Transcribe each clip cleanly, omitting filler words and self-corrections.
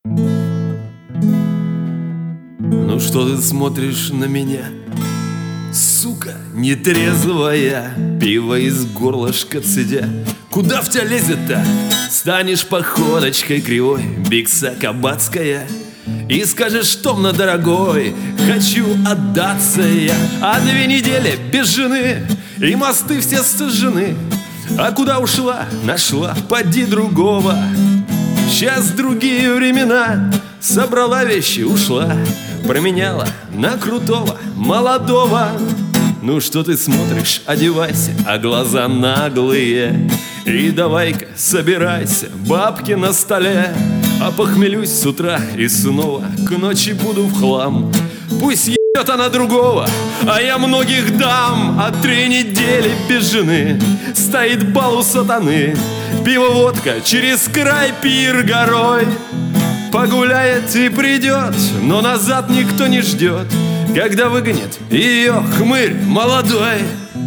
Ну что ты смотришь на меня, сука нетрезвая, пиво из горлышка цедя? Куда в тебя лезет-то? Станешь походочкой кривой, бикса кабацкая, и скажешь томно, дорогой, хочу отдаться я. А 2 недели без жены, и мосты все сожжены. А куда ушла? Нашла, поди другого. Сейчас другие времена, собрала вещи, ушла, променяла на крутого, молодого. Ну что ты смотришь, одевайся, а глаза наглые. И давай-ка собирайся, бабки на столе. А похмелюсь с утра и снова к ночи буду в хлам. Пусть ебет она другого, а я многих дам. А 3 недели без жены, стоит бал у сатаны. Пиво, водка, через край пир горой. Погуляет и придет, но назад никто не ждет, когда выгонит ее хмырь молодой.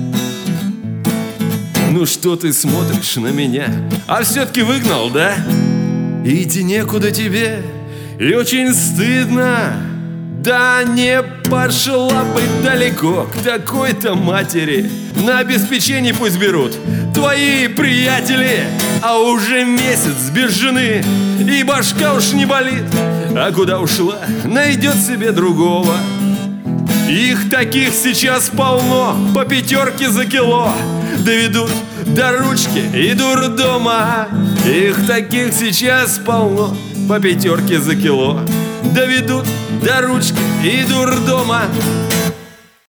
Ну что ты смотришь на меня, а все-таки выгнал, да? Иди некуда тебе, и очень стыдно. Да не пошла бы далеко к такой-то матери. На обеспечение пусть берут твои приятели. А уже месяц без жены, и башка уж не болит. А куда ушла, найдет себе другого. Их таких сейчас полно, по 5 за кило доведут до ручки и дурдома. Их таких сейчас полно, по 5 за кило доведут до ручки и дурдома.